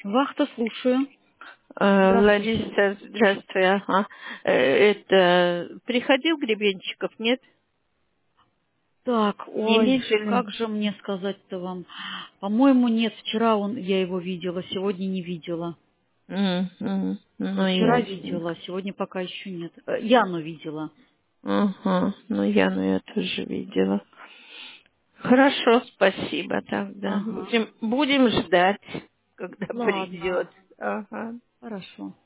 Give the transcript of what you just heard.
Вахта, слушаю. Здравствуйте. Лариса, здравствуй, ага. Приходил Гребенщиков, нет? Так, Не ой, видели? как же мне сказать-то вам? По-моему, нет, вчера я его видела, сегодня не видела. Ну, Вчера ясно. видела, а сегодня пока еще нет. Яну видела. Ага, ну, Яну я тоже видела. Хорошо, спасибо тогда. Ага, Будем ждать, когда ладно, придет. Ага. хорошо.